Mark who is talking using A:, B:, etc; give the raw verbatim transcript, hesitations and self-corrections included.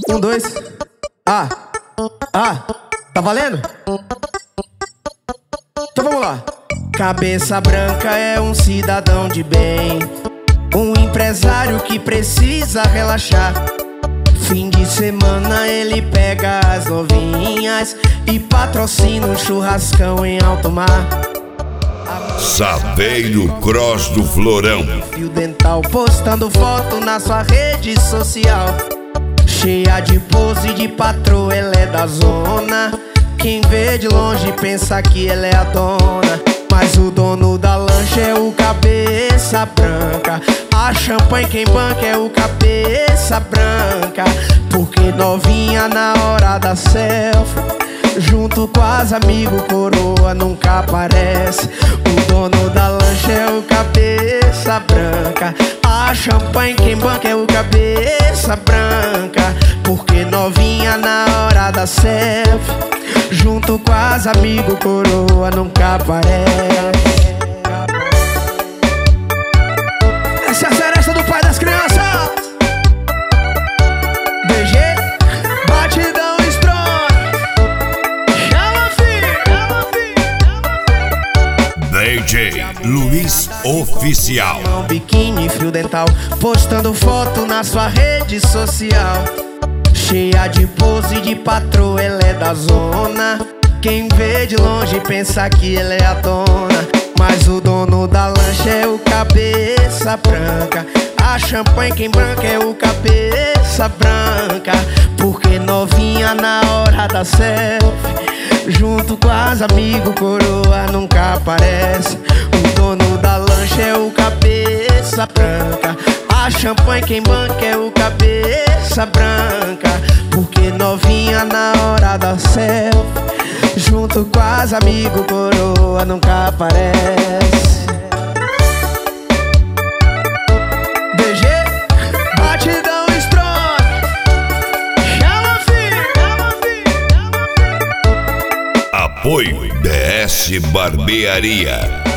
A: Um, dois. Ah, ah, tá valendo? Então vamos lá. Cabeça branca é um cidadão de bem, um empresário que precisa relaxar. Fim de semana ele pega as novinhas e patrocina um churrascão em alto mar.
B: Saveiro Cross do Florão.
A: Fio dental postando foto na sua rede social, cheia de pose de patroa, ela é da zona. Quem vê de longe pensa que ela é a dona, mas o dono da lancha é o cabeça branca. A champanhe quem banca é o cabeça branca. Porque novinha na hora da selfie, junto com as amigos, coroa nunca aparece. O dono da lancha é o cabeça branca. A champanhe quem banca é o cabeça branca. Porque novinha na hora da selfie, junto com as amigos, coroa nunca aparece. Essa é a seresta do pai das crianças. D G, batidão strong. Chama, filho, chama, filho.
B: D J Luiz Oficial.
A: Biquíni, fio dental, postando foto na sua rede social, cheia de pose de patroa, ela é da zona. Quem vê de longe pensa que ela é a dona, mas o dono da lancha é o cabeça branca. A champanhe quem branca é o cabeça branca. Porque novinha na hora da selfie, junto com as amigos, coroa nunca aparece. O dono da lancha é o cabeça branca. A champanhe quem banca é o cabeça branca. Porque novinha na hora da selfie, junto com as amigos, coroa nunca aparece. D G, batidão strong. Chama, filho, chama, filho, chama, filho.
B: Apoio B S Barbearia.